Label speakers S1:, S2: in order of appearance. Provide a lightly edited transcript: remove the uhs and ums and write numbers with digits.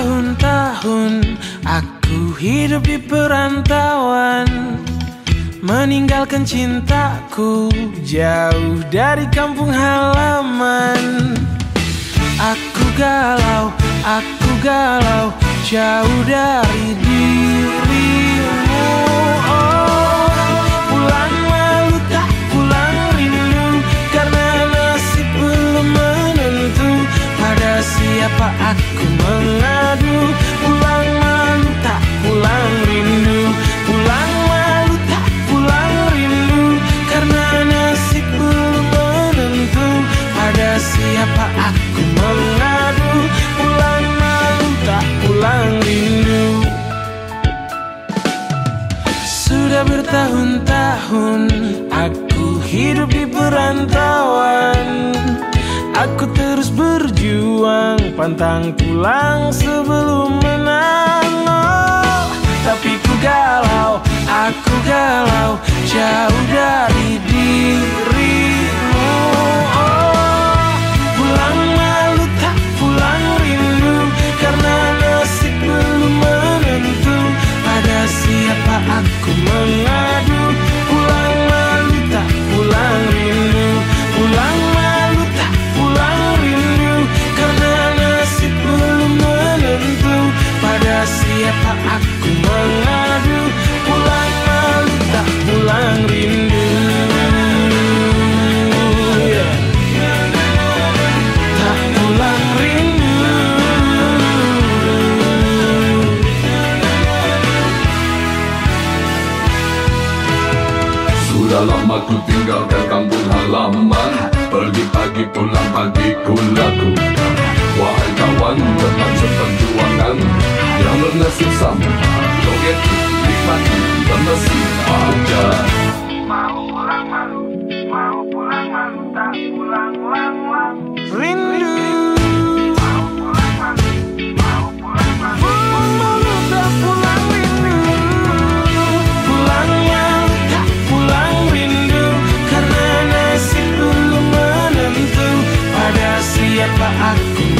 S1: bertahun-tahun aku hidup di perantauan, meninggalkan cintaku jauh dari kampung halaman. Aku galau jauh dari dirimu. Oh, pulang malu tak pulang rindu, karena nasib belum menentu. Pada siapa aku mengadu? Pulang malu tak pulang rindu, pulang malu tak pulang rindu, karena nasib belum menentu. Pada siapa aku mengadu? Pulang malu tak pulang rindu. Sudah bertahun-tahun aku hidup di perantauan, aku terus berjuang, pantang pulang sebelum menang. Oh, tapi aku galau jauh dari dirimu. Oh, pulang malu tak pulang rindu, karena nasib belum menentu. Pada siapa aku mengadu? Pulang malu tak pulang rindu, pulang malu tak pulang rindu, karena nasib belum menentu. Pada siapa aku mengadu? Pulang malu tak pulang rindu. Tak pulang rindu.
S2: Sudah lama ku tinggalkan kampung halaman, pergi pagi pulang pagi ku lakukan. Wahai kawan teman seperjuangan yang bernasib sama, joget nikmati bermesih aja.
S3: Mau pulang malu, mau pulang malu, tak pulang lang-lang.
S1: Rindu,
S3: Mau pulang malu, mau pulang malu.
S1: pulang malu tak pulang rindu, pulang malu tak pulang rindu, karena nasib belum menentu. Pada siapa aku